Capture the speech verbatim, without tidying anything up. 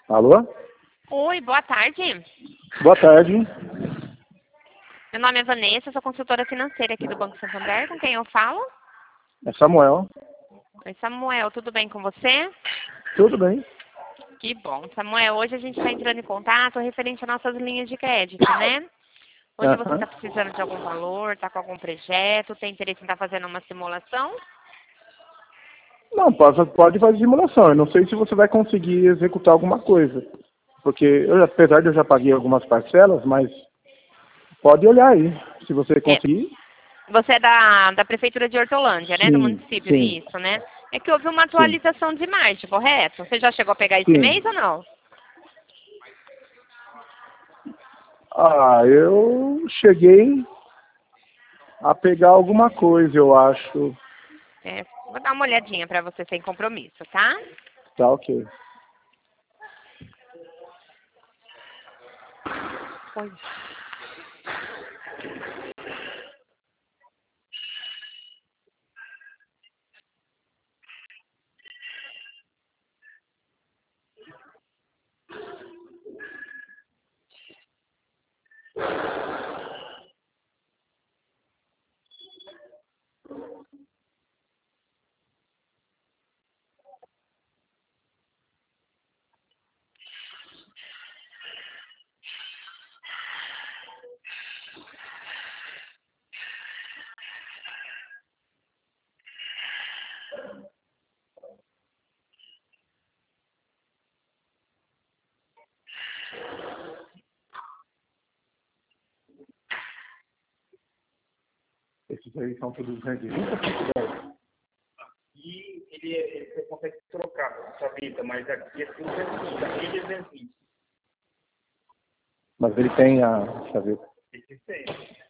Alô? Oi, boa tarde. Boa tarde. Meu nome é Vanessa, sou consultora financeira aqui do Banco Santander. Com quem eu falo? É Samuel. Oi, Samuel, tudo bem com você? Tudo bem? Que bom. Samuel, hoje a gente está entrando em contato referente às nossas linhas de crédito, né? Hoje você Aham. está precisando de algum valor, está com algum projeto, tem interesse em estar fazendo uma simulação? Não, pode, pode fazer simulação. Eu não sei se você vai conseguir executar alguma coisa. Porque, eu, apesar de eu já paguei algumas parcelas, mas pode olhar aí. Se você É. conseguir. Você é da, da Prefeitura de Hortolândia, né? Do Sim, município, sim, isso, né? É que houve uma sim, atualização de margem, correto? Você já chegou a pegar esse sim. mês ou não? Ah, eu cheguei a pegar alguma coisa, eu acho. É, vou dar uma olhadinha para você sem compromisso, tá? Tá ok. Oi. Esses aí são todos duzentos e vinte ou cento e dez? E ele, ele você consegue trocar a vida, mas aqui é tudo duzentos e vinte, aqui é duzentos e vinte. Mas ele tem a chaveta. Esse tem.